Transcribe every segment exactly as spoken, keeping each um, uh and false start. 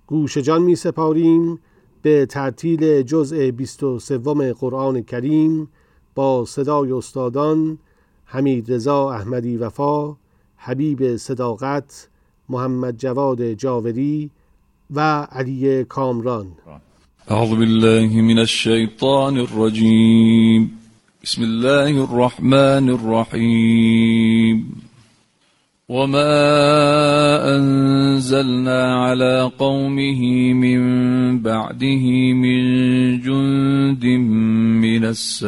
گوش جان می سپاریم به ترتیل جزء بیست و سوم قرآن کریم با صدای استادان حمیدرضا احمدی وفا، حبیب صداقت، محمد جواد جاوری و علی کامران. اعوذ بالله من الشیطان الرجیم. بسم الله الرحمن الرحیم. وما أنزلنا على قومه من بعده من جند من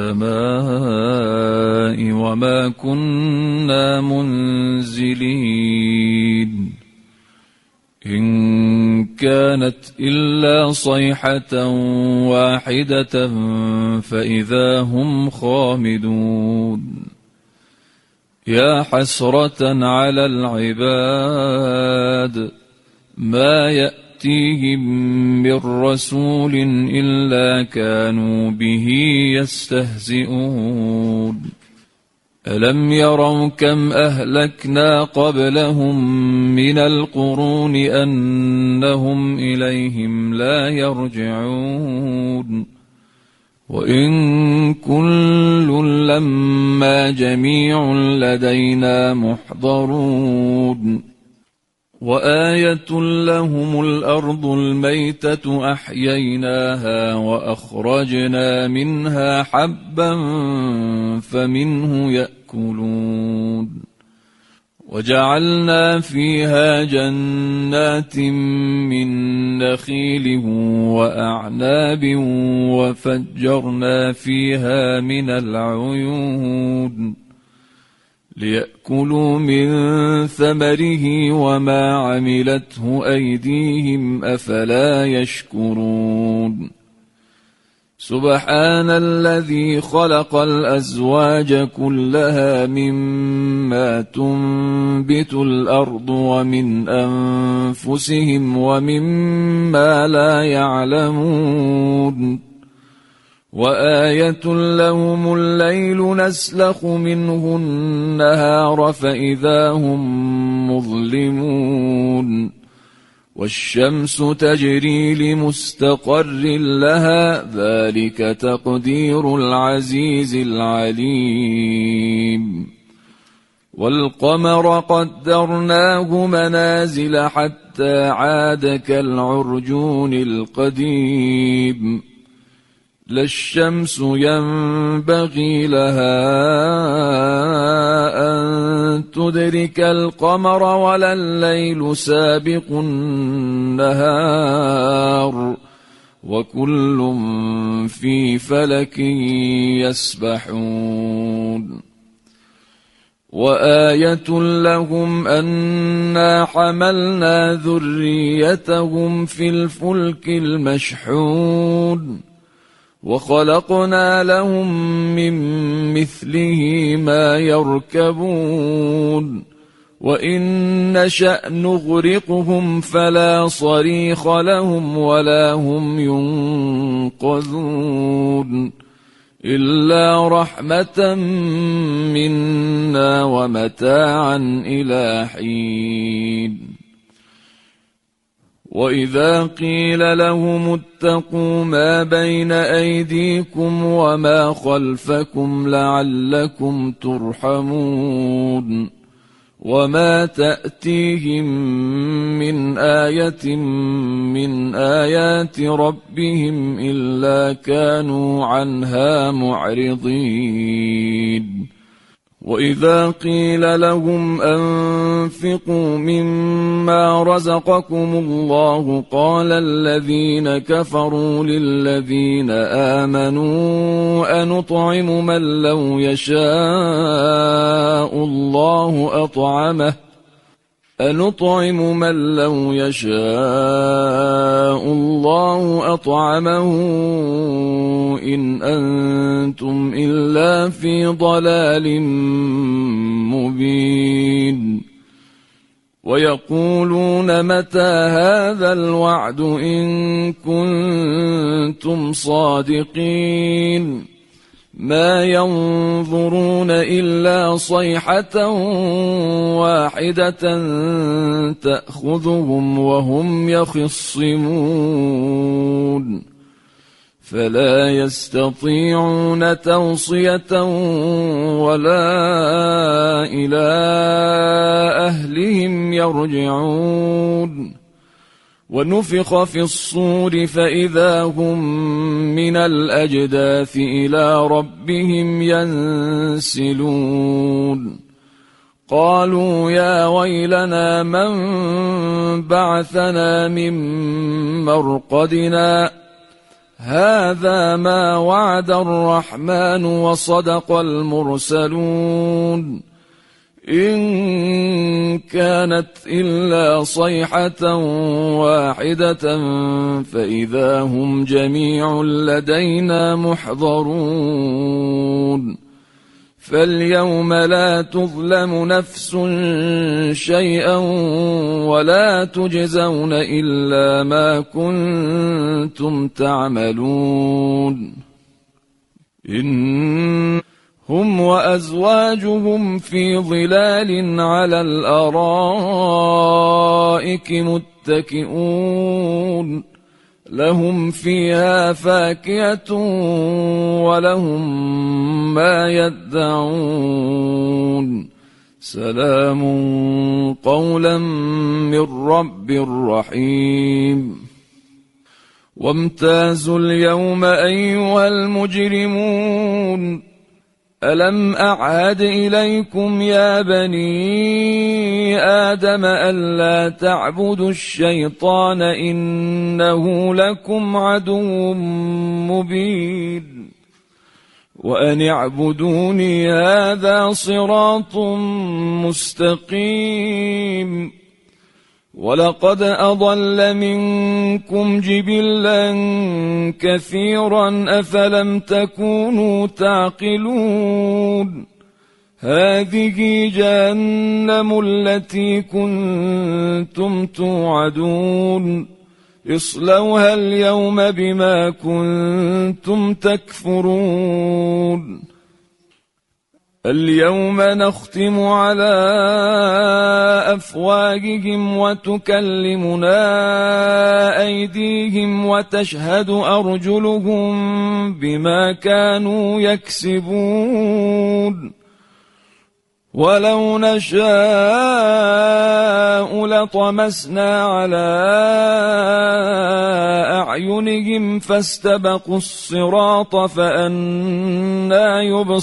السماء وما كنا منزلين إن كانت إلا صيحة واحدة فإذا هم خامدون. يا حسرة على العباد ما يأتيهم من رسول إلا كانوا به يستهزئون. ألم يروا كم أهلكنا قبلهم من القرون أنهم إليهم لا يرجعون. وإن كل لما جميع لدينا محضرون. وآية لهم الأرض الميتة أحييناها وأخرجنا منها حبا فمنه يأكلون. وجعلنا فيها جنات من نخيل وأعناب وفجرنا فيها من العيون ليأكلوا من ثمره وما عملته أيديهم أفلا يشكرون. سبحان الذي خلق الأزواج كلها مما تنبت الأرض ومن أنفسهم ومما لا يعلمون. وآية لهم الليل نسلخ منه النهار فإذا هم مظلمون. والشمس تجري لمستقر لها ذلك تقدير العزيز العليم. والقمر قدرناه منازل حتى عاد كالعرجون القديم. لا الشمس ينبغي لها أن تدرك القمر ولا الليل سابق النهار وكل في فلك يسبحون. وآية لهم أنا حملنا ذريتهم في الفلك المشحون وخلقنا لهم من مثله ما يركبون. وإن نشأ نغرقهم فلا صريخ لهم ولا هم ينقذون إلا رحمة منا ومتاعا إلى حين. وإذا قيل لهم اتقوا ما بين أيديكم وما خلفكم لعلكم ترحمون. وما تأتيهم من آية من آيات ربهم إلا كانوا عنها معرضين. وإذا قيل لهم أنفقوا مما رزقكم الله قال الذين كفروا للذين آمنوا أنطعم من لو يشاء الله أطعمه أنطعم من لو يشاء الله أطعمه إن أنتم إلا في ضلال مبين. ويقولون متى هذا الوعد إن كنتم صادقين ما ينظرون إلا صيحة واحدة تأخذهم وهم يخصمون فلا يستطيعون توصية ولا إلى أهلهم يرجعون ونفخ في الصور فإذا هم من الأجداث إلى ربهم ينسلون قالوا يا ويلنا من بعثنا من مرقدنا هذا ما وعد الرحمن وصدق المرسلون إن كانت إلا صيحة واحدة فإذا هم جميع لدينا محضرون فاليوم لا تظلم نفس شيئا ولا تجزون إلا ما كنتم تعملون إن هم وأزواجهم في ظلال على الأرائك متكئون لهم فيها فاكهة ولهم ما يدعون سلام قولا من رب رحيم وامتازوا اليوم أيها المجرمون ألم أعهد إليكم يا بني آدم ألا تعبدوا الشيطان إنه لكم عدو مبين وأن اعبدوني هذا صراط مستقيم ولقد أضل منكم جبلا كثيرا أفلم تكونوا تعقلون هذه جهنم التي كنتم توعدون اصلوها اليوم بما كنتم تكفرون اليوم نختم على أفواههم وتكلمنا أيديهم وتشهد أرجلهم بما كانوا يكسبون ولو نشاء لطمسنا على أعينهم فاستبقوا الصراط فأنى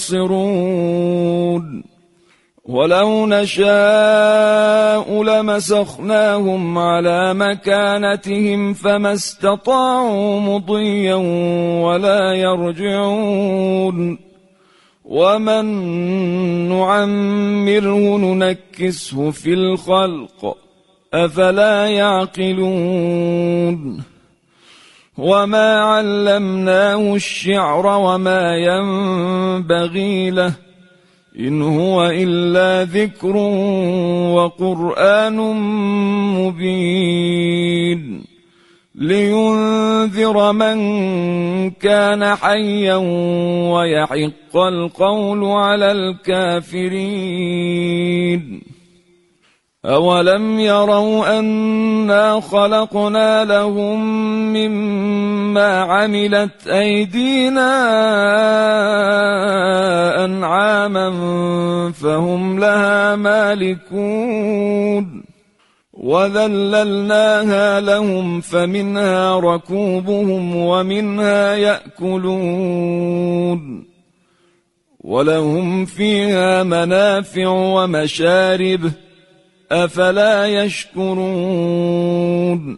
يبصرون ولو نشاء لمسخناهم على مكانتهم فما استطاعوا مضيا ولا يرجعون ومن نعمره ننكسه في الخلق أفلا يعقلون وما علمناه الشعر وما ينبغي له إن هو إلا ذكر وقرآن مبين لينذر من كان حيا ويحق القول على الكافرين أولم يروا أنا خلقنا لهم مما عملت أيدينا أنعاما فهم لها مالكون وذللناها لهم فمنها ركوبهم ومنها يأكلون ولهم فيها منافع ومشارب أفلا يشكرون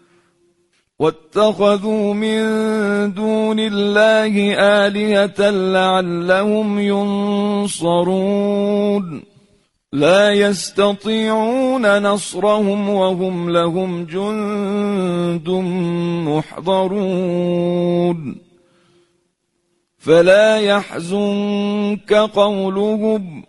واتخذوا من دون الله آلهة لعلهم ينصرون لا يستطيعون نصرهم وهم لهم جند محضرون فلا يحزنك قولهم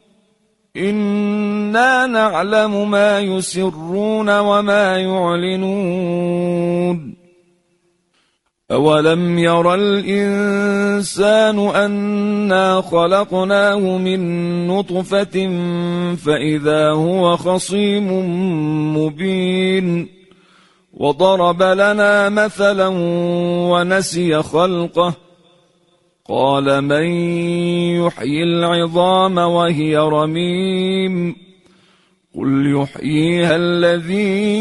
إنا نعلم ما يسرون وما يعلنون أولم ير الإنسان أنا خلقناه من نطفة فإذا هو خصيم مبين وضرب لنا مثلا ونسي خلقه قال من يحيي العظام وهي رميم قل يحييها الذي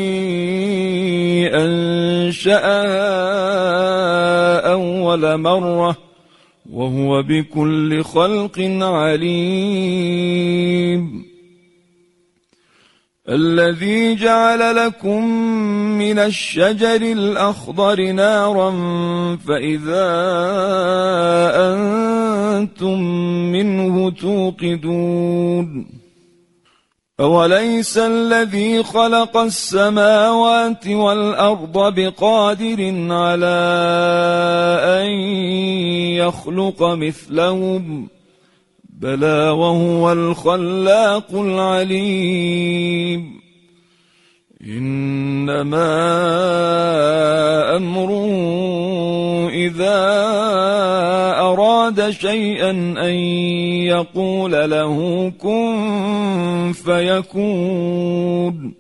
أنشأها أول مرة وهو بكل خلق عليم الذي جعل لكم من الشجر الأخضر نارا فإذا أنتم منه توقدون أوليس الذي خلق السماوات والأرض بقادر على أن يخلق مثلهم بلى وهو الخلاق العليم إنما أمره إذا أراد شيئا أن يقول له كن فيكون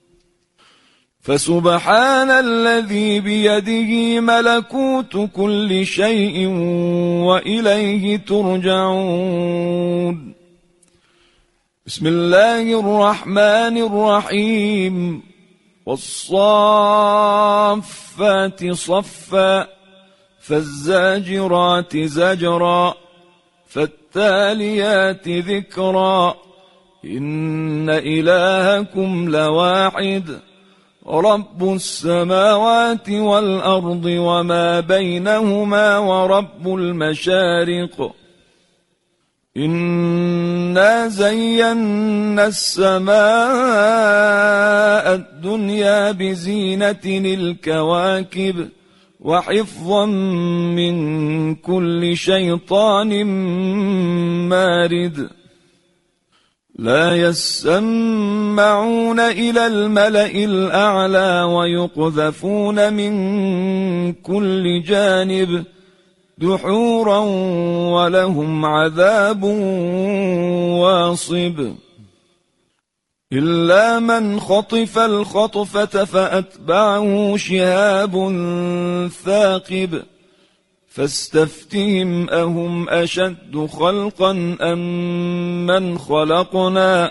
فسبحان الذي بيده ملكوت كل شيء وإليه ترجعون بسم الله الرحمن الرحيم والصافات صفا فالزاجرات زجرا فالتاليات ذكرا إن إلهكم لواحد رب السماوات والأرض وما بينهما ورب المشارق إنا زينا السماء الدنيا بزينة الكواكب وحفظا من كل شيطان مارد لا يسمعون إلى الملأ الأعلى ويقذفون من كل جانب دحورا ولهم عذاب واصب إلا من خطف الخطفة فأتبعه شهاب ثاقب فاستفتهم أهم أشد خلقا أم من خلقنا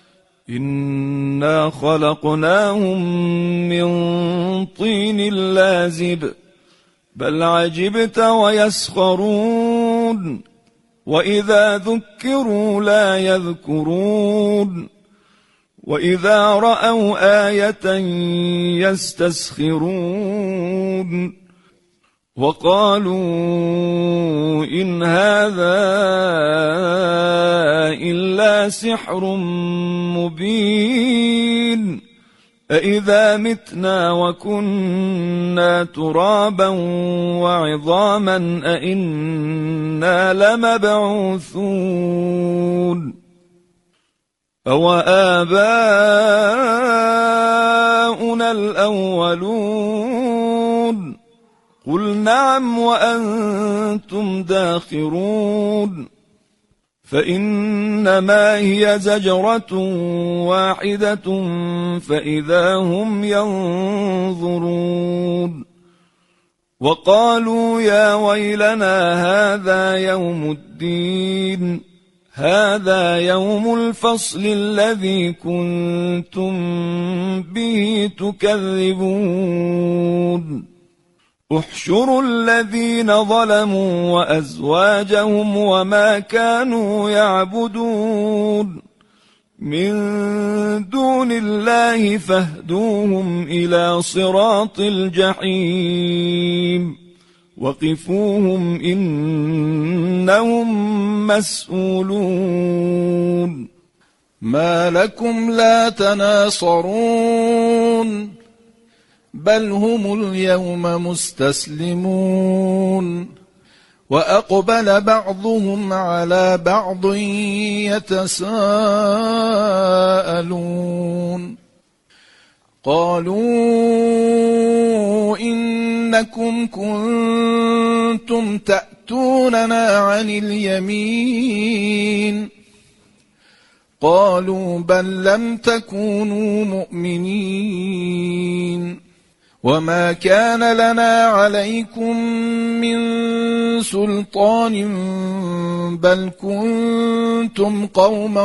إنا خلقناهم من طين لازب بل عجبت ويسخرون وإذا ذكروا لا يذكرون وإذا رأوا آية يستسخرون وقالوا إن هذا إلا سحر مبين أإذا متنا وكنا ترابا وعظاما أإنا لمبعوثون أو آباؤنا الأولون قل نعم وأنتم داخرون فإنما هي زجرة واحدة فإذا هم ينظرون وقالوا يا ويلنا هذا يوم الدين هذا يوم الفصل الذي كنتم به تكذبون احشروا الذين ظلموا وأزواجهم وما كانوا يعبدون من دون الله فاهدوهم إلى صراط الجحيم وقفوهم إنهم مسؤولون ما لكم لا تناصرون بل هم اليوم مستسلمون وأقبل بعضهم على بعض يتساءلون قالوا إن إنكم كنتم تأتوننا عن اليمين قالوا بل لم تكونوا مؤمنين وما كان لنا عليكم من سلطان بل كنتم قوما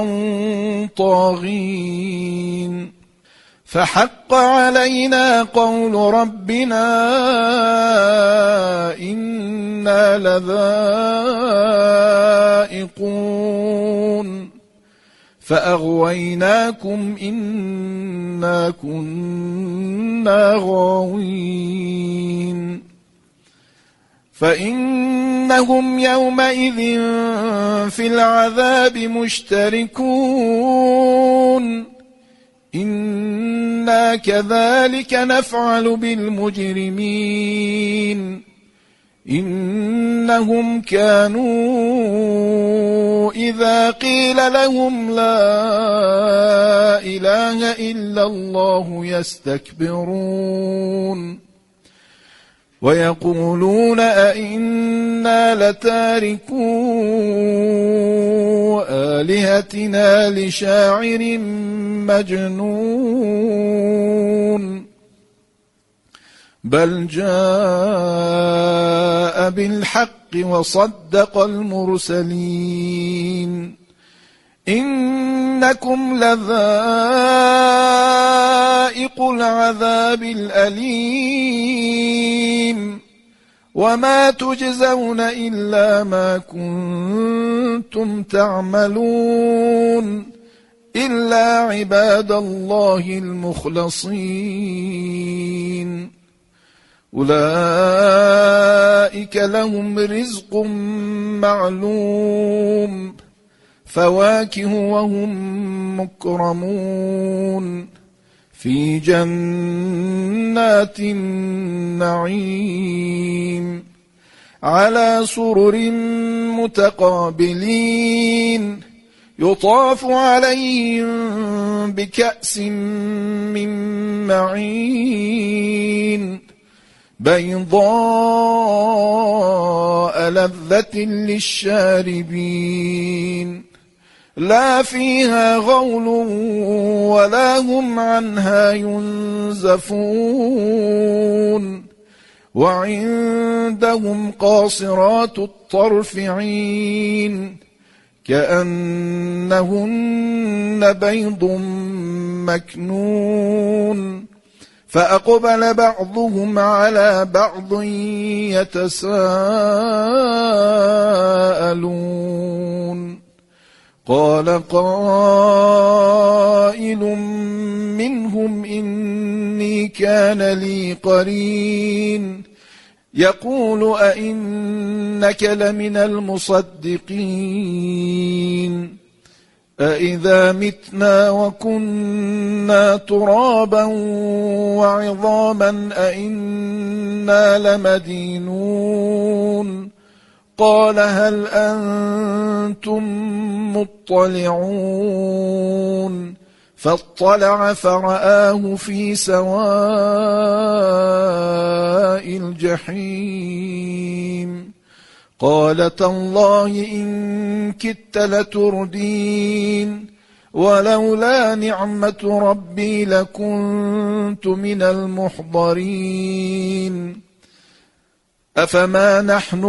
طاغين فحق علينا قول ربنا إنا لذائقون فأغويناكم إنا كنا غاوين فإنهم يومئذ في العذاب مشتركون إنا كذلك نفعل بالمجرمين إنهم كانوا إذا قيل لهم لا إله إلا الله يستكبرون ويقولون أئنا لتاركو آلهتنا لشاعر مجنون بل جاء بالحق وصدق المرسلين إنكم لذائق العذاب الأليم وما تجزون إلا ما كنتم تعملون إلا عباد الله المخلصين أولئك لهم رزق معلوم فواكه وهم مكرمون في جنات النعيم على سرر متقابلين يطاف عليهم بكأس من معين بيضاء لذة للشاربين لا فيها غول ولا هم عنها ينزفون وعندهم قاصرات الطرف عين كأنهن بيض مكنون فأقبل بعضهم على بعض يتساءلون قال قائل منهم إني كان لي قرين يقول أئنك لمن المصدقين أإذا متنا وكنا ترابا وعظاما أئنا لمدينون قال هل أنتم مطلعون فاطلع فرآه في سواء الجحيم قال تالله إن كدت لتردين ولولا نعمة ربي لكنت من المحضرين أفما نحن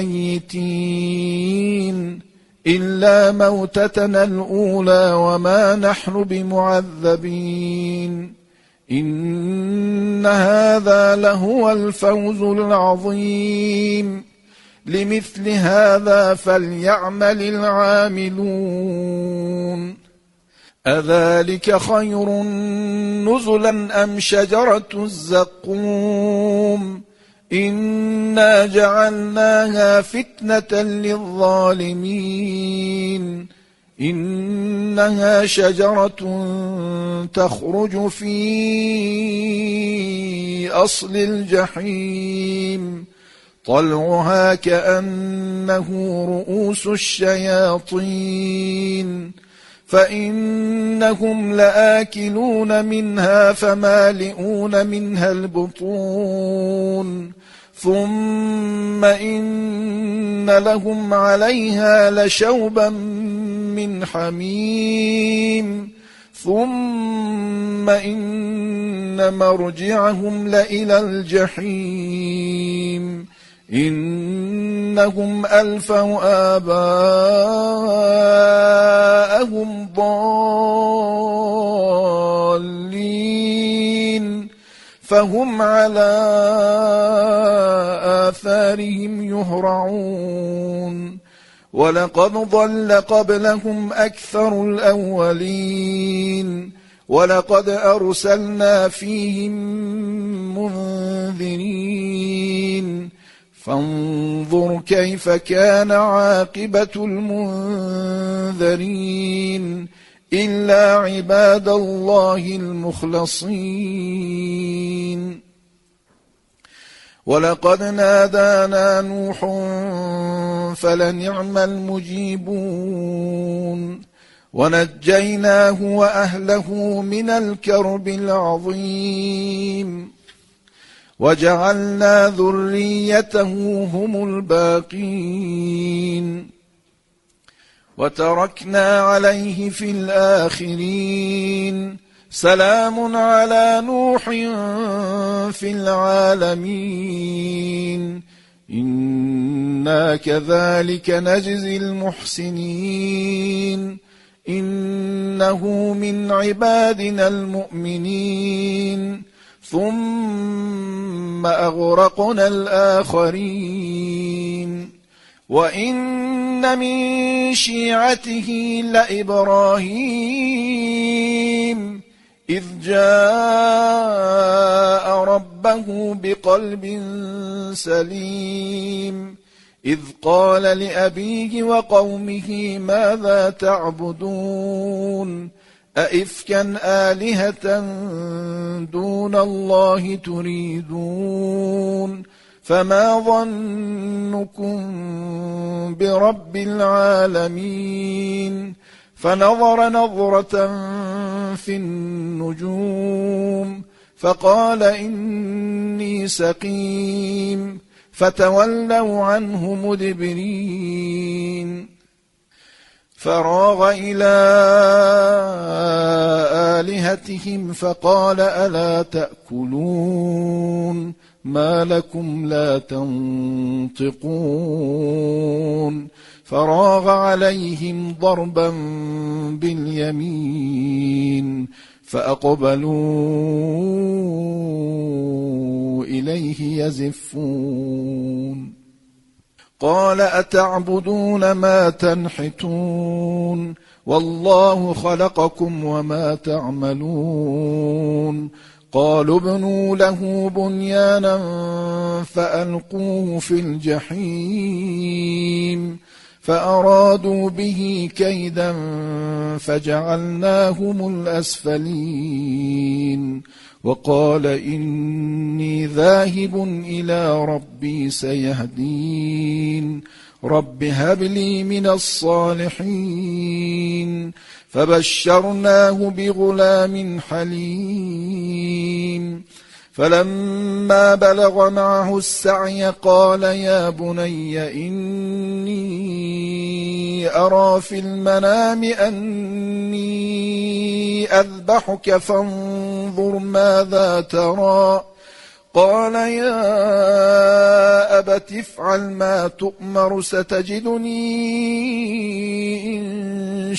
بميتين إلا موتتنا الأولى وما نحن بمعذبين إن هذا لهو الفوز العظيم لمثل هذا فليعمل العاملون أذلك خير نزلا أم شجرة الزقوم إنا جعلناها فتنة للظالمين إنها شجرة تخرج في أصل الجحيم طلعها كأنه رؤوس الشياطين فإنهم لآكلون منها فمالئون منها البطون ثم إن لهم عليها لشوبا من حميم ثم إن مرجعهم لإلى الجحيم إنهم ألفوا آباءهم ضالين فهم على آثارهم يهرعون ولقد ضل قبلهم أكثر الأولين ولقد أرسلنا فيهم منذرين فانظر كيف كان عاقبة المنذرين إلا عباد الله المخلصين ولقد نادانا نوح فلنعم المجيبون ونجيناه وأهله من الكرب العظيم وجعلنا ذريته هم الباقين وتركنا عليه في الآخرين سلام على نوح في العالمين إنا كذلك نجزي المحسنين إنه من عبادنا المؤمنين ثم أغرقنا الآخرين وإن من شيعته لإبراهيم إذ جاء ربه بقلب سليم إذ قال لأبيه وقومه ماذا تعبدون أئفكا آلهة دون الله تريدون فما ظنكم برب العالمين فنظر نظرة في النجوم فقال إني سقيم فتولوا عنه مدبرين فراغ إلى آلهتهم فقال ألا تأكلون ما لكم لا تنطقون فراغ عليهم ضربا باليمين فأقبلوا إليه يزفون قال أتعبدون ما تنحتون والله خلقكم وما تعملون قالوا ابنوا له بنيانا فألقوه في الجحيم فأرادوا به كيدا فجعلناهم الأسفلين وقال إني ذاهب إلى ربي سيهدين رب هب لي من الصالحين فبشرناه بغلام حليم فلما بلغ معه السعي قال يا بني إني أرى في المنام أني أذبحك فانظر ماذا ترى قال يا أبت افعل ما تؤمر ستجدني إن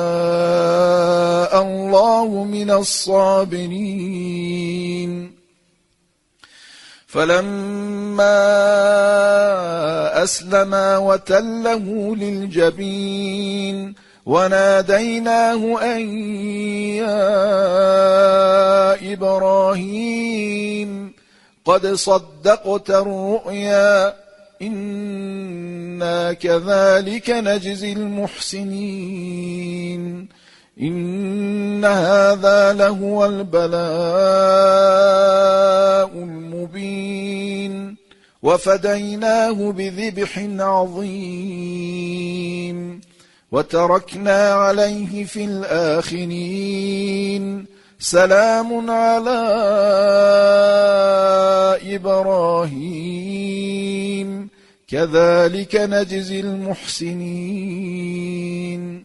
شاء الله من الصابرين فلما أسلما وتله للجبين وناديناه أن يا إبراهيم قد صدقت الرؤيا إنا كذلك نجزي المحسنين إن هذا لهو البلاء المبين وفديناه بذبح عظيم وتركنا عليه في الآخرين سلام على إبراهيم كذلك نجزي المحسنين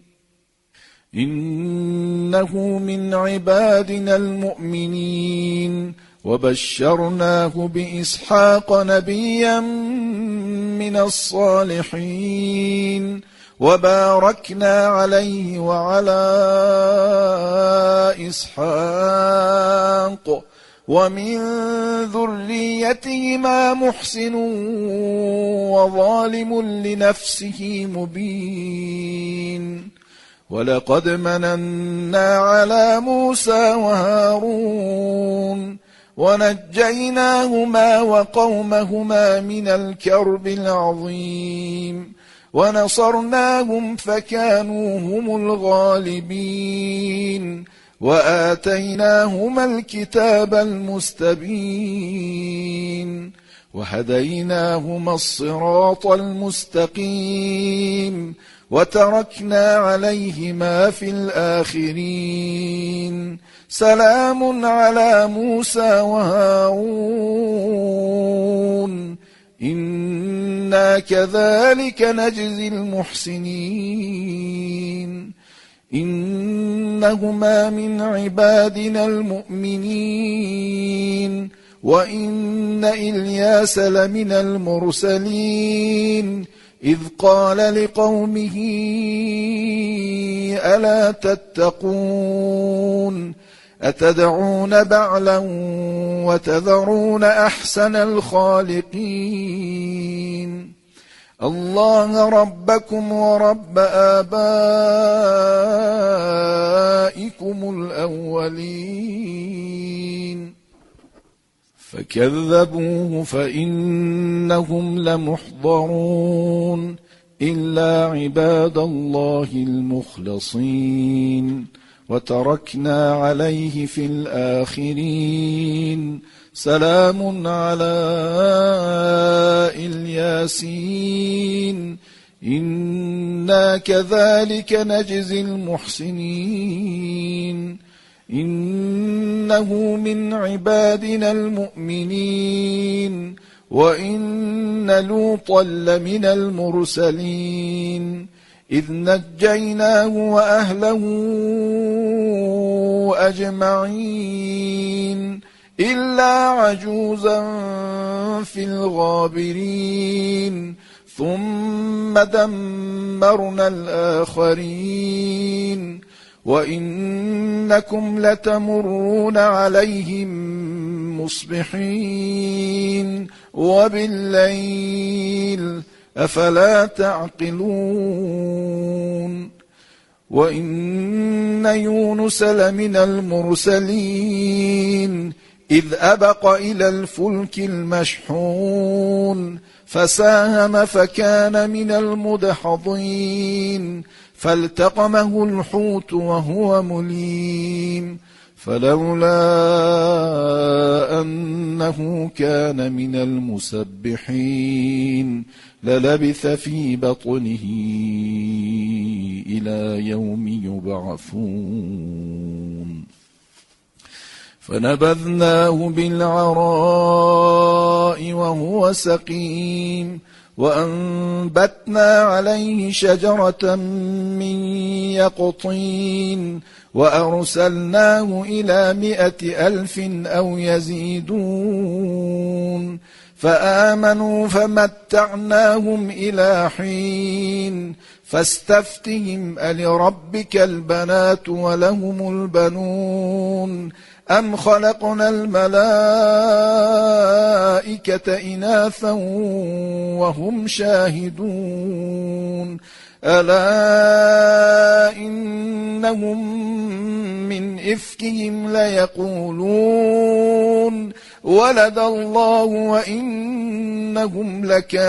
إنه من عبادنا المؤمنين وبشرناه بإسحاق نبيا من الصالحين وباركنا عليه وعلى إسحاق ومن ذريتهما محسن وظالم لنفسه مبين ولقد مننا على موسى وهارون ونجيناهما وقومهما من الكرب العظيم ونصرناهم فكانوا هم الغالبين وآتيناهما الكتاب المستبين وهديناهما الصراط المستقيم وتركنا عليهما في الآخرين سلام على موسى وهارون إنا كذلك نجزي المحسنين إنهما من عبادنا المؤمنين وإن إلياس لمن المرسلين إذ قال لقومه ألا تتقون أتدعون بعلا وتذرون أحسن الخالقين الله ربكم ورب آبائكم الأولين فكذبوه فإنهم لمحضرون إلا عباد الله المخلصين وتركنا عليه في الآخرين سلام على الياسين إنا كذلك نجزي المحسنين إنه من عبادنا المؤمنين وإن لوطا لمن المرسلين إذ نجيناه وأهله أجمعين إلا عجوزا في الغابرين ثم دمرنا الآخرين وإنكم لتمرون عليهم مصبحين وبالليل أفلا تعقلون وإن يونس لمن المرسلين إذ أبق إلى الفلك المشحون فساهم فكان من المدحضين فالتقمه الحوت وهو مليم فلولا أنه كان من المسبحين للبث في بطنه إلى يوم يبعثون فنبذناه بالعراء وهو سقيم وأنبتنا عليه شجرة من يقطين وأرسلناه إلى مائة ألف أو يزيدون فآمنوا فمتعناهم إلى حين فاستفتهم ألربك البنات ولهم البنون أم خلقنا الملائكة إناثا وهم شاهدون ألا إنهم من إفكهم ليقولون ولد الله وإنهم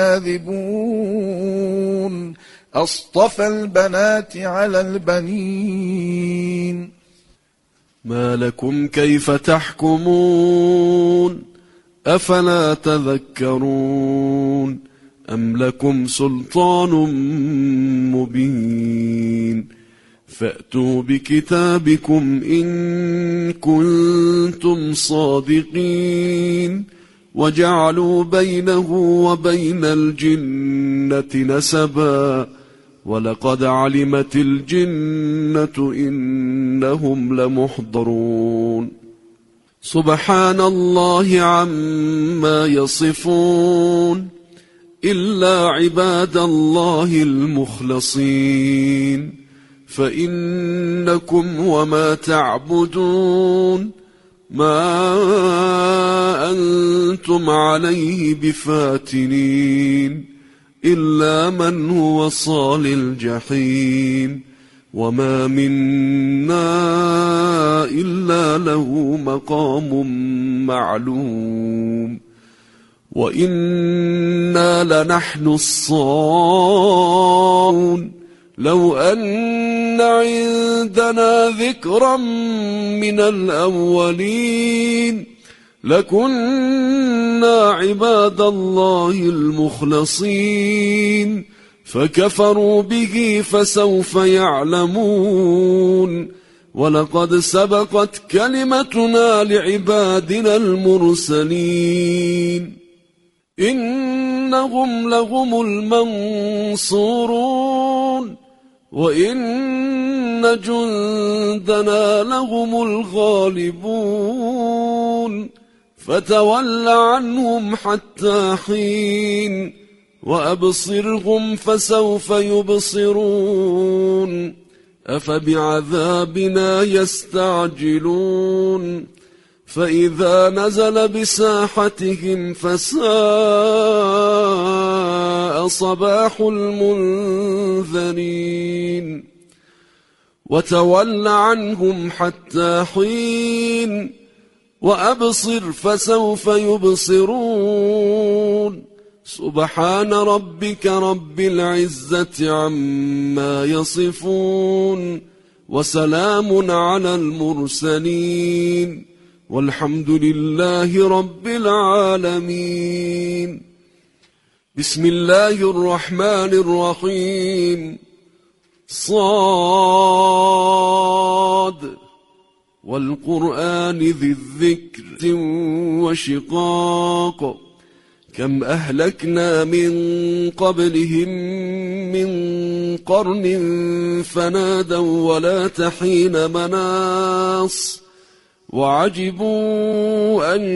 لكاذبون أصطفى البنات على البنين ما لكم كيف تحكمون أفلا تذكرون أم لكم سلطان مبين فأتوا بكتابكم إن كنتم صادقين وجعلوا بينه وبين الجنة نسبا ولقد علمت الجنة إنهم لمحضرون سبحان الله عما يصفون إلا عباد الله المخلصين فإنكم وما تعبدون ما أنتم عليه بفاتنين إلا من هو صال الجحيم وما منا إلا له مقام معلوم وإنا لنحن الصافون لو أن عندنا ذكرا من الأولين لكنا عباد الله المخلصين فكفروا به فسوف يعلمون ولقد سبقت كلمتنا لعبادنا المرسلين إنهم لهم المنصورون وإن جندنا لهم الغالبون فتول عنهم حتى حين وأبصرهم فسوف يبصرون أفبعذابنا يستعجلون فإذا نزل بساحتهم فساء صباح المنذرين وتول عنهم حتى حين وأبصر فسوف يبصرون سبحان ربك رب العزة عما يصفون وسلام على المرسلين والحمد لله رب العالمين بسم الله الرحمن الرحيم صاد والقرآن ذي الذكر وشقاق كم أهلكنا من قبلهم من قرن فنادوا ولا تحين مناص وعجبوا أن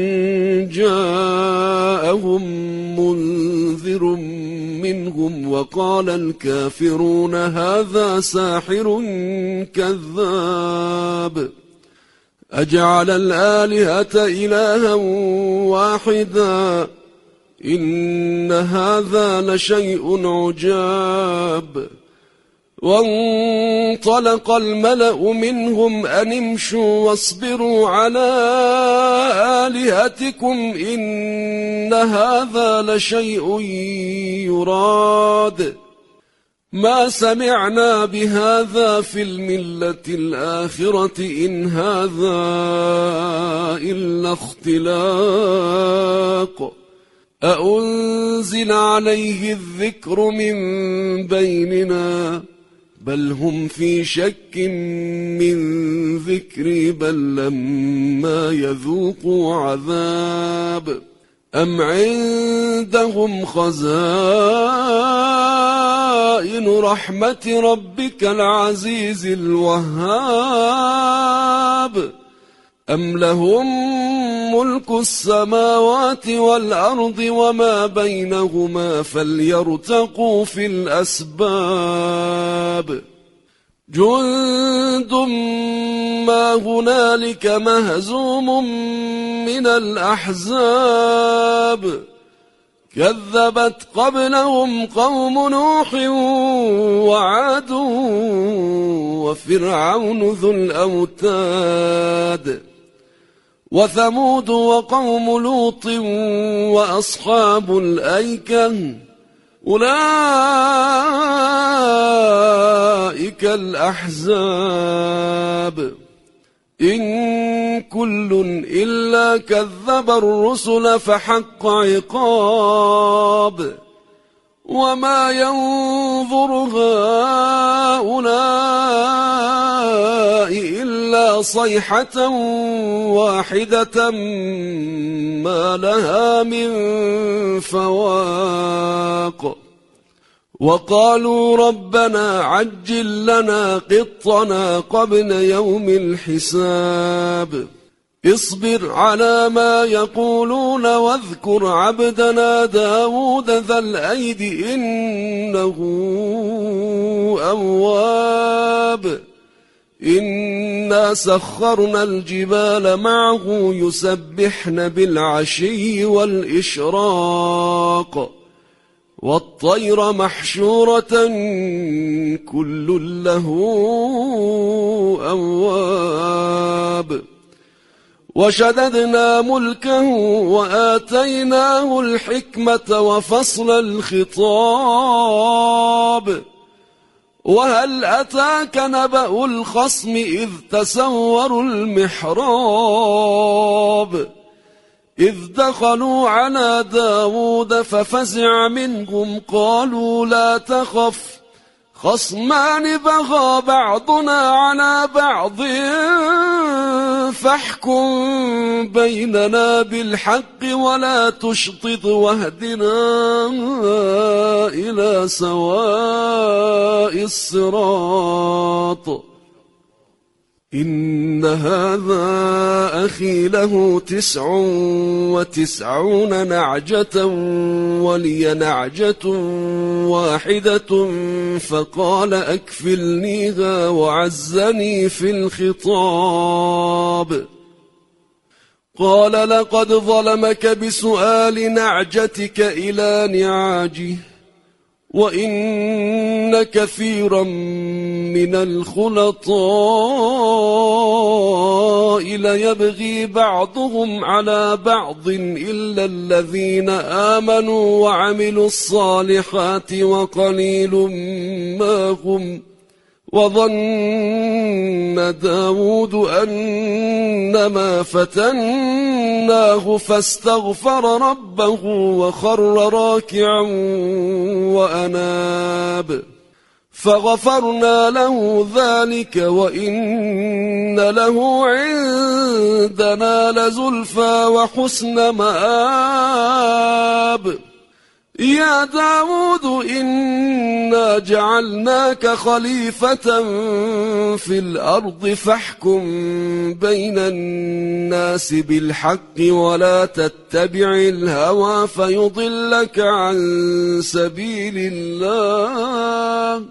جاءهم منذر منهم وقال الكافرون هذا ساحر كذاب أجعل الآلهة إلها واحدا إن هذا لشيء عجاب وانطلق الملأ منهم أن امشوا واصبروا على آلهتكم إن هذا لشيء يراد ما سمعنا بهذا في الملة الآخرة إن هذا إلا اختلاق أأنزل عليه الذكر من بيننا بل هم في شك من ذكري بل لما يذوقوا عذاب أم عندهم خزائن رحمة ربك العزيز الوهاب أم لهم ملك السماوات والأرض وما بينهما فليرتقوا في الأسباب جند ما هنالك مهزوم من الأحزاب كذبت قبلهم قوم نوح وعاد وفرعون ذو الأوتاد وثمود وقوم لوط وأصحاب الأيكة أولئك الأحزاب إن كل إلا كذب الرسل فحق عقاب وما ينظر هؤلاء إلا صيحة واحدة ما لها من فواق وقالوا ربنا عجل لنا قطنا قبل يوم الحساب اصبر على ما يقولون واذكر عبدنا داود ذا الأيد إنه أواب إنا سخرنا الجبال معه يسبحن بالعشي والإشراق والطير محشورة كل له أواب وشددنا ملكه وآتيناه الحكمة وفصل الخطاب وهل أتاك نبأ الخصم إذ تسوروا المحراب إذ دخلوا على داود ففزع منهم قالوا لا تخف خصمان بغى بعضنا على بعض فاحكم بيننا بالحق ولا تشطط واهدنا إلى سواء الصراط إن هذا أخي له تسع وتسعون نعجة ولي نعجة واحدة فقال أكفلنيها وعزني في الخطاب قال لقد ظلمك بسؤال نعجتك إلى نعاجه وإن كثيرا من الخلطاء ليبغي بعضهم على بعض إلا الذين آمنوا وعملوا الصالحات وقليل ما هم وظن داود أنما فتناه فاستغفر ربه وخر راكعا وأناب فغفرنا له ذلك وإن له عندنا لزلفى وحسن مآب يا داود إنا جعلناك خليفة في الأرض فاحكم بين الناس بالحق ولا تتبع الهوى فيضلك عن سبيل الله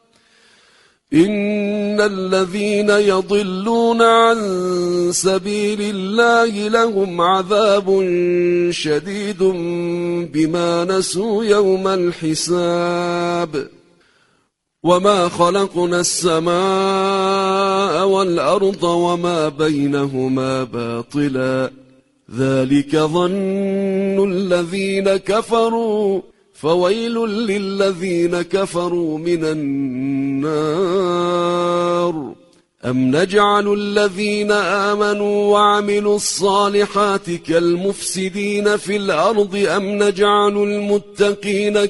إن الذين يضلون عن سبيل الله لهم عذاب شديد بما نسوا يوم الحساب وما خلقنا السماء والأرض وما بينهما باطلا ذلك ظن الذين كفروا فويل للذين كفروا من النار أم نجعل الذين آمنوا وعملوا الصالحات كالمفسدين في الأرض أم نجعل المتقين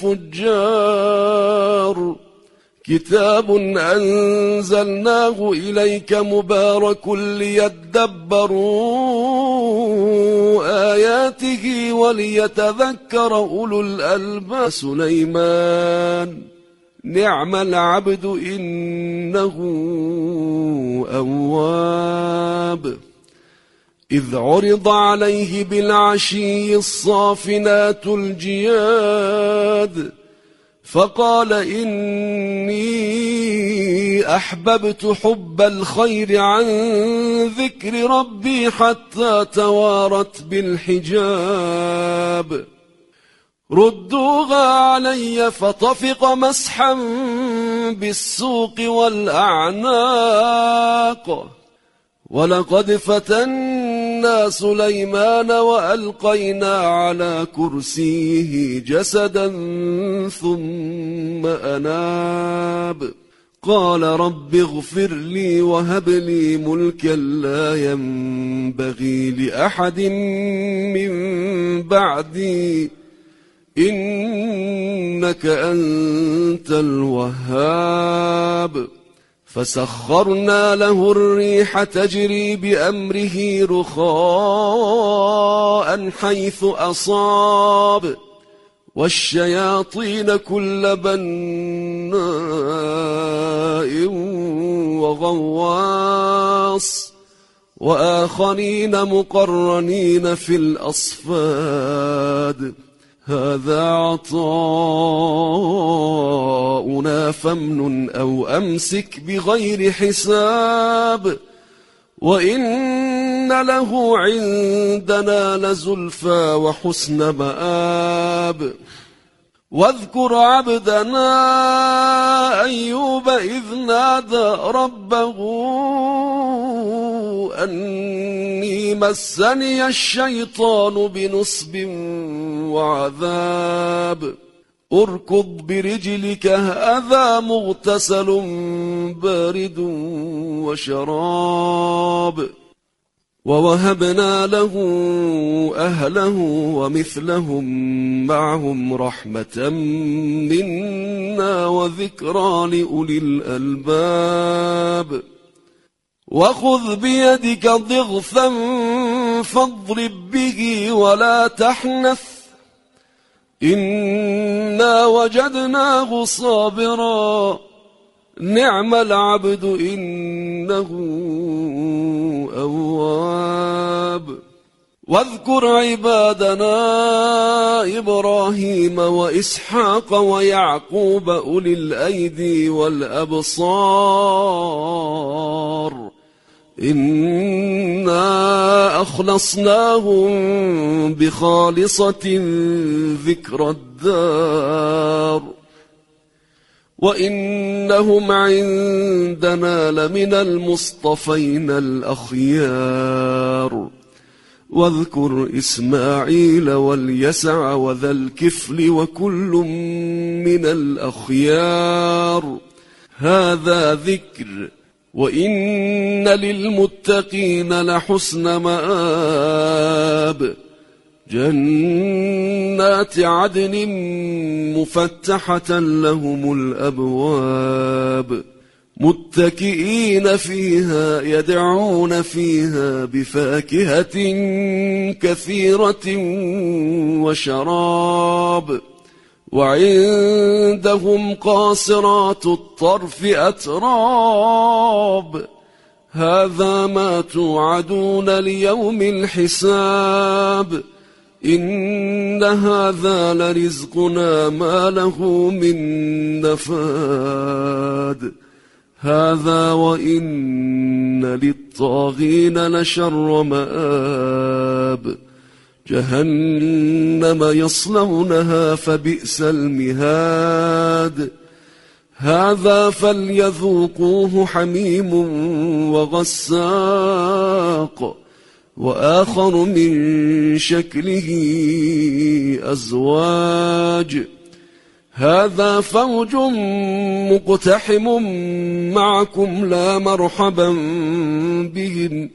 كالفجار كتاب أنزلناه إليك مبارك ليدبروا آياته وليتذكر أولو الألباب سليمان نعم العبد إنه أواب إذ عرض عليه بالعشي الصافنات الجياد فقال إني أحببت حب الخير عن ذكر ربي حتى توارت بالحجاب ردوها علي فطفق مسحا بالسوق والأعناق ولقد فتنا سليمان وألقينا على كرسيه جسدا ثم أناب قال رب اغفر لي وهب لي ملكا لا ينبغي لأحد من بعدي إنك أنت الوهاب. فسخرنا له الريح تجري بأمره رخاء حيث أصاب والشياطين كل بناء وغواص وآخرين مقرنين في الأصفاد هذا عطاؤنا فامنن أو أمسك بغير حساب وإن له عندنا لزلفى وحسن مآب. واذكر عبدنا أيوب إذ نادى ربه أني مسني الشيطان بنصب وعذاب اركض برجلك هذا مغتسل بارد وشراب. ووهبنا له أهله ومثلهم معهم رحمة منا وذكرى لأولي الألباب. وخذ بيدك ضغثا فاضرب به ولا تحنث إنا وجدناه صابرا نعم العبد إنه أواب. واذكر عبادنا إبراهيم وإسحاق ويعقوب أولي الأيدي والأبصار إنا أخلصناهم بخالصة ذكر الدار وإنهم عندنا لمن المصطفين الأخيار. واذكر إسماعيل واليسع وذا الكفل وكل من الأخيار هذا ذكر وإن للمتقين لحسن مآب. جنات عدن مفتحة لهم الأبواب متكئين فيها يدعون فيها بفاكهة كثيرة وشراب. وعندهم قاصرات الطرف أتراب هذا ما توعدون ليوم الحساب إن هذا لرزقنا ما له من نفاد. هذا وإن للطاغين لشر مآب جهنم يصلونها فبئس المهاد. هذا فليذوقوه حميم وغساق وآخر من شكله أزواج هذا فوج مقتحم معكم لا مرحبا بهم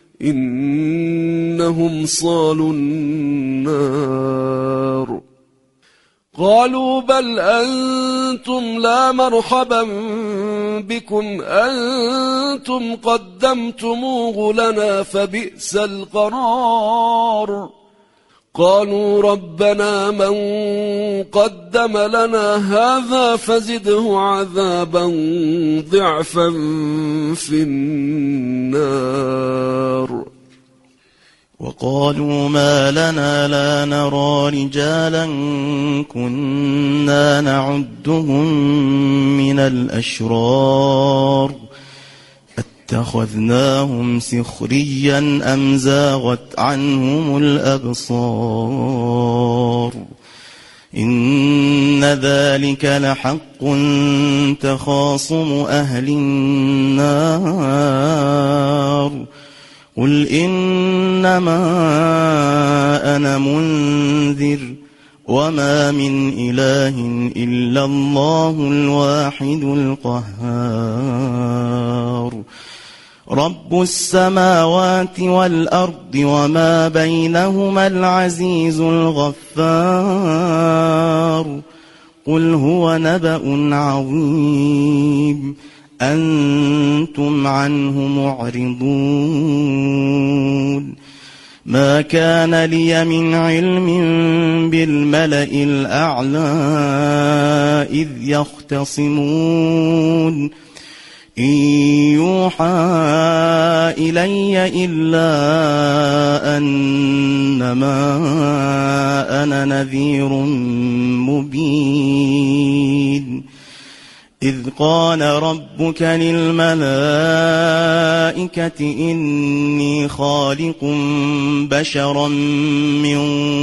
إنهم صالوا النار. قالوا بل أنتم لا مرحبا بكم أنتم قدمتموه لنا فبئس القرار. قالوا ربنا من قدم لنا هذا فزده عذابا ضعفا في النار. وقالوا ما لنا لا نرى رجالا كنا نعدهم من الأشرار اتخذناهم سخريا أم زاغت عنهم الأبصار إن ذلك لحق تخاصم أهل النار. قل إنما أنا منذر وما من إله إلا الله الواحد القهار. رب السماوات والأرض وما بينهما العزيز الغفار. قل هو نبأ عظيم أنتم عنه معرضون ما كان لي من علم بالملأ الأعلى إذ يختصمون إن يوحى إلي إلا أنما أنا نذير مبين إذ قال ربك للملائكة إني خالق بشرا من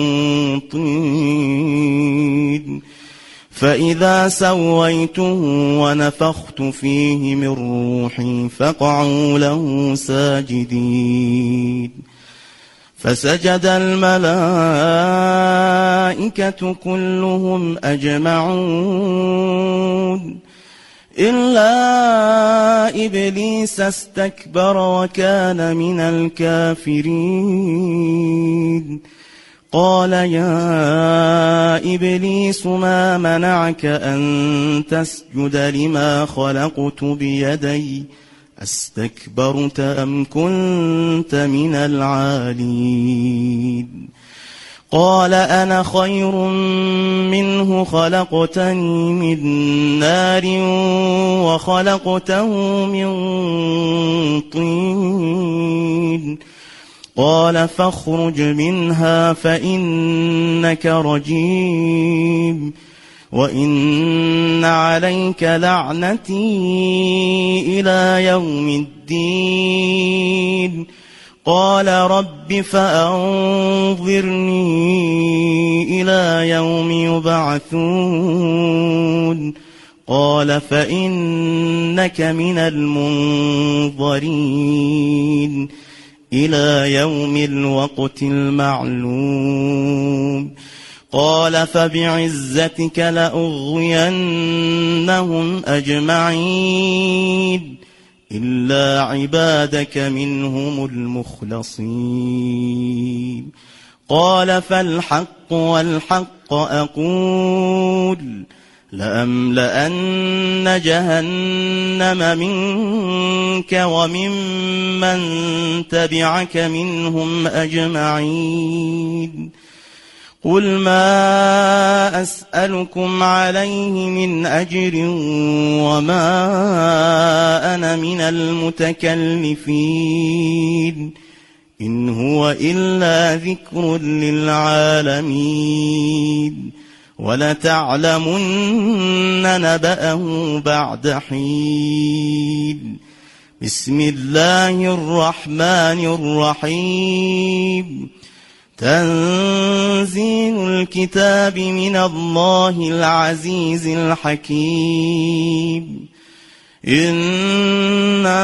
طين فإذا سويته ونفخت فيه من روحي فقعوا له ساجدين فسجد الملائكة كلهم أجمعون إلا إبليس استكبر وكان من الكافرين قال يا إبليس ما منعك أن تسجد لما خلقت بيدي أستكبرت أم كنت من العالين قال أنا خير منه خلقتني من نار وخلقته من طين قال فاخرج منها فإنك رجيم وإن عليك لعنتي إلى يوم الدين قال رب فأنظرني إلى يوم يبعثون قال فإنك من المنظرين إلى يوم الوقت المعلوم قال فبعزتك لأغوينهم أجمعين إلا عبادك منهم المخلصين قال فالحق والحق أقول لأملأن جهنم منك وممن تبعك منهم أجمعين قل ما أسألكم عليه من أجر وما أنا من المتكلفين إن هو إلا ذكر للعالمين ولتعلمن نبأه بعد حين بسم الله الرحمن الرحيم تنزيل الكتاب من الله العزيز الحكيم إنا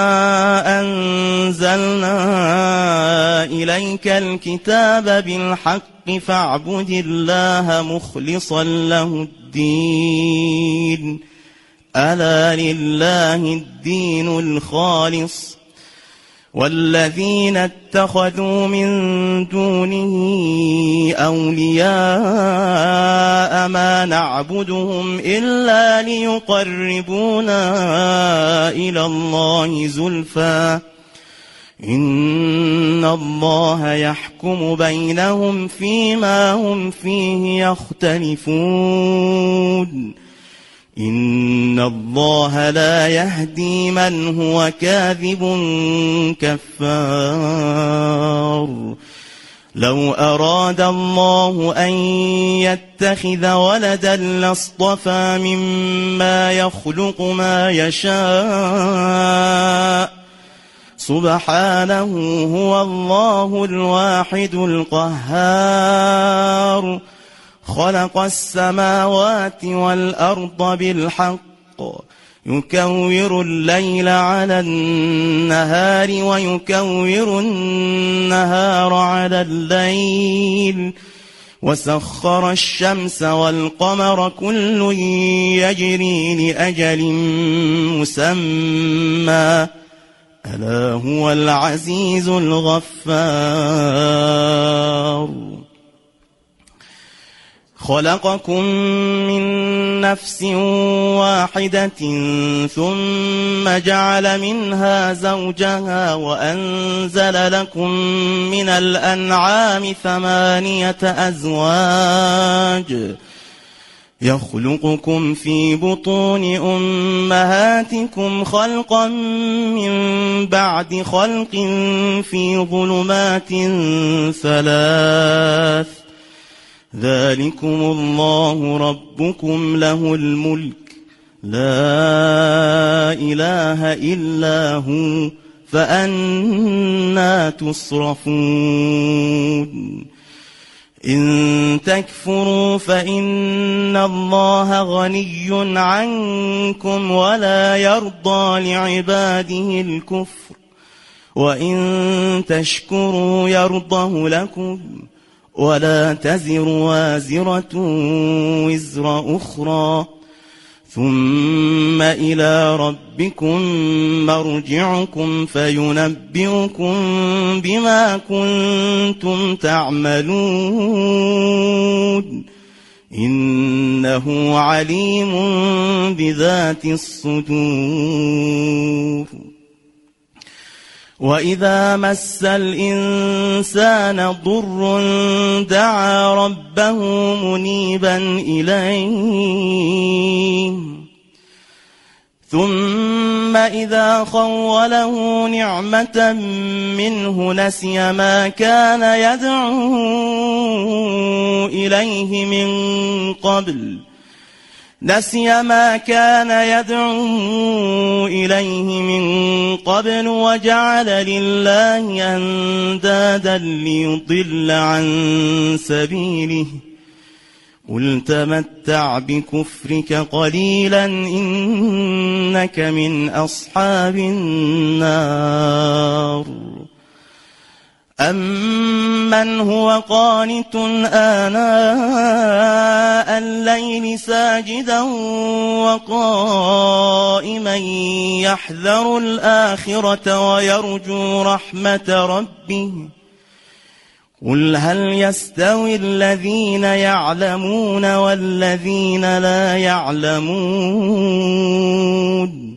أنزلنا إليك الكتاب بالحق فاعبد الله مخلصا له الدين ألا لله الدين الخالص والذين اتخذوا من دونه أولياء ما نعبدهم إلا ليقربونا إلى الله زلفى إن الله يحكم بينهم فيما هم فيه يختلفون إن الله لا يهدي من هو كاذب كفار لو أراد الله أن يتخذ ولدا لاصطفى مما يخلق ما يشاء سبحانه هو الله الواحد القهار خلق السماوات والأرض بالحق يكور الليل على النهار ويكور النهار على الليل وسخر الشمس والقمر كل يجري لأجل مسمى ألا هو العزيز الغفار خلقكم من نفس واحدة ثم جعل منها زوجها وأنزل لكم من الأنعام ثمانية أزواج يخلقكم في بطون أمهاتكم خلقا من بعد خلق في ظلمات ثلاث ذلكم الله ربكم له الملك لا إله إلا هو فأنى تصرفون إن تكفروا فإن الله غني عنكم ولا يرضى لعباده الكفر وإن تشكروا يرضه لكم ولا تزر وازرة وزر أخرى ثم إلى ربكم مرجعكم فينبئكم بما كنتم تعملون إنه عليم بذات الصدور وإذا مس الإنسان ضر دعا ربه منيبا إليه ثم إذا خوله نعمة منه نسي ما كان يدعو إليه من قبل نسي ما كان يدعو إليه من قبل وجعل لله أندادا ليضل عن سبيله قل تمتع بكفرك قليلا إنك من أصحاب النار أمن هو قانت آناء الليل ساجدا وقائما يحذر الآخرة ويرجو رحمة ربه قل هل يستوي الذين يعلمون والذين لا يعلمون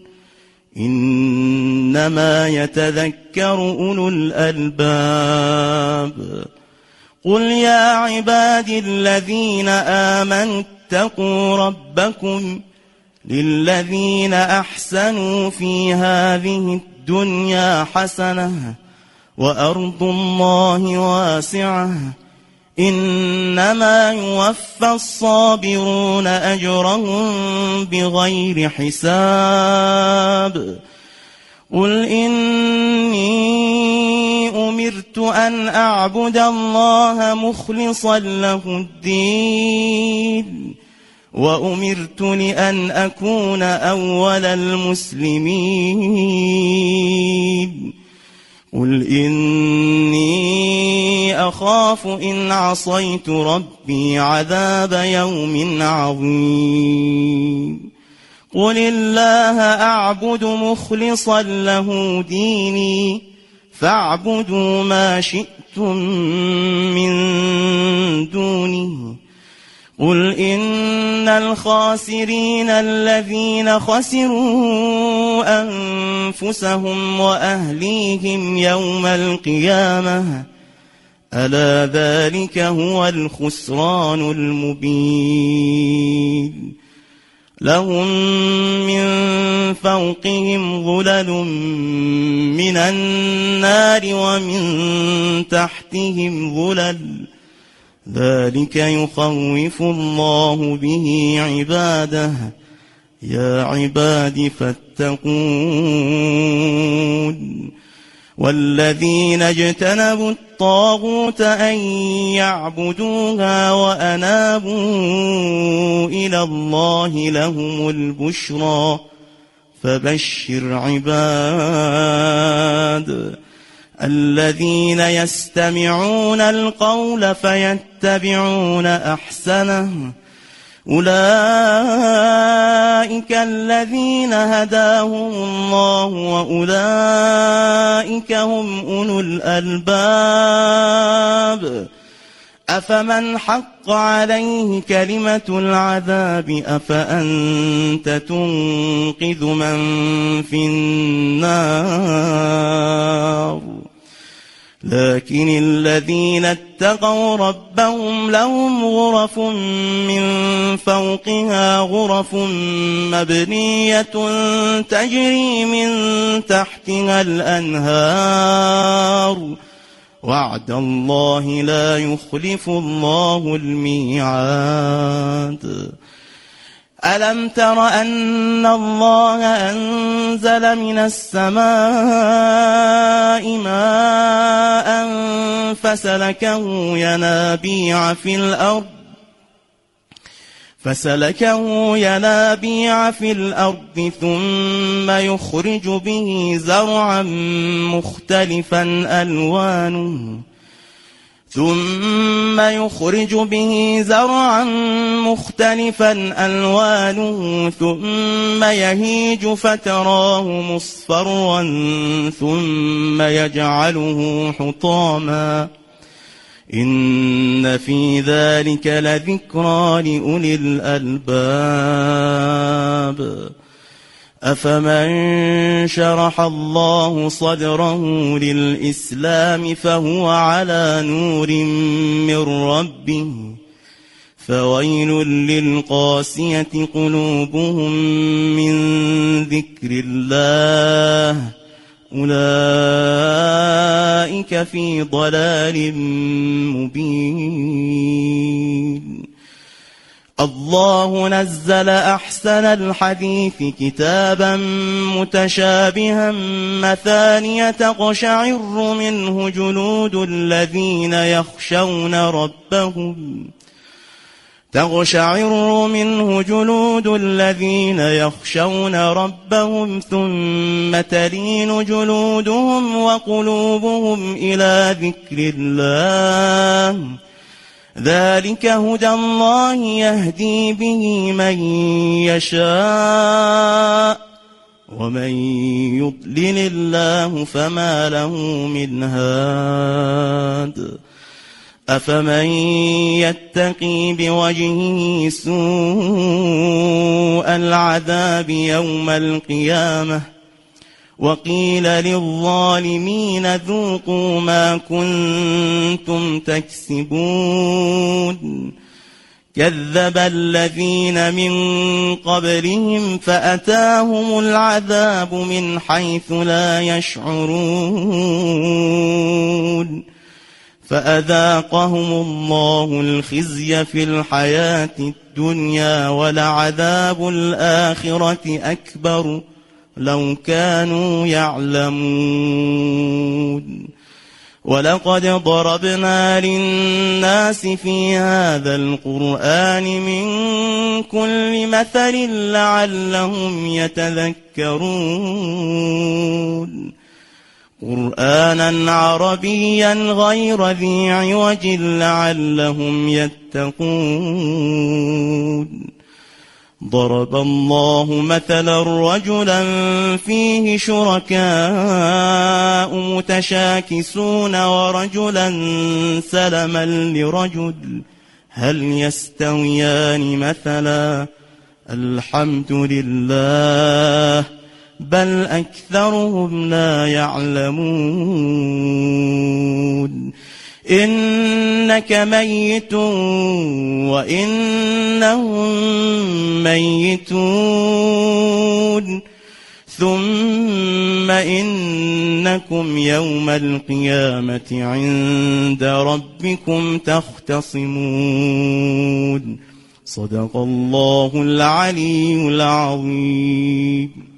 إنما يتذكر أولو الألباب قل يا عبادي الذين آمنوا اتقوا ربكم للذين أحسنوا في هذه الدنيا حسنة وأرض الله واسعة إنما يوفى الصابرون أجرهم بغير حساب قل إني أمرت أن أعبد الله مخلصا له الدين وأمرت لأن أكون أول المسلمين قل إني أخاف إن عصيت ربي عذاب يوم عظيم قل الله أعبد مخلصا له ديني فاعبدوا ما شئتم من دونه قل إن الخاسرين الذين خسروا أنفسهم وأهليهم يوم القيامة ألا ذلك هو الخسران المبين لهم من فوقهم ظلل من النار ومن تحتهم ظلل ذلك يخوف الله به عباده يا عباد فاتقون والذين اجتنبوا الطاغوت أن يعبدوها وأنابوا إلى الله لهم البشرى فبشر عباد الذين يستمعون القول فيتبعون أحسنه أولئك الذين هداهم الله وأولئك هم أولو الألباب أفمن حق عليه كلمة العذاب أفأنت تنقذ من في النار لكن الذين اتقوا ربهم لهم غرف من فوقها غرف مبنية تجري من تحتها الأنهار وعد الله لا يخلف الله الميعاد ألم تر أن الله أنزل من السماء ماء فسلكه ينابيع في الأرض فسلكه ينابيع في الأرض ثم يخرج به زرعا مختلفا ألوانه ثم يخرج به زرعا مختلفا ألوانه ثم يهيج فتراه مصفرا ثم يجعله حطاما إن في ذلك لذكرى لأولي الألباب أفمن شرح الله صدره للإسلام فهو على نور من ربه فويل للقاسية قلوبهم من ذكر الله أولئك في ضلال مبين الله نزل أحسن الحديث كتابا متشابها مثانية تقشعر منه جلود الذين يخشون ربهم تقشعر منه جلود الذين يخشون ربهم ثم تلين جلودهم وقلوبهم إلى ذكر الله ذلك هدى الله يهدي به من يشاء ومن يضلل الله فما له من هاد أفمن يتقي بوجهه سوء العذاب يوم القيامة وقيل للظالمين ذوقوا ما كنتم تكسبون كذب الذين من قبلهم فأتاهم العذاب من حيث لا يشعرون فأذاقهم الله الخزي في الحياة الدنيا ولعذاب الآخرة أكبر لو كانوا يعلمون ولقد ضربنا للناس في هذا القرآن من كل مثل لعلهم يتذكرون قرآنا عربيا غير ذي عوج لعلهم يتقون ضرب الله مثلا رجلا فيه شركاء متشاكسون ورجلا سلما لرجل هل يستويان مثلا الحمد لله بل أكثرهم لا يعلمون إنك ميت وإنهم ميتون ثم إنكم يوم القيامة عند ربكم تختصمون صدق الله العلي العظيم.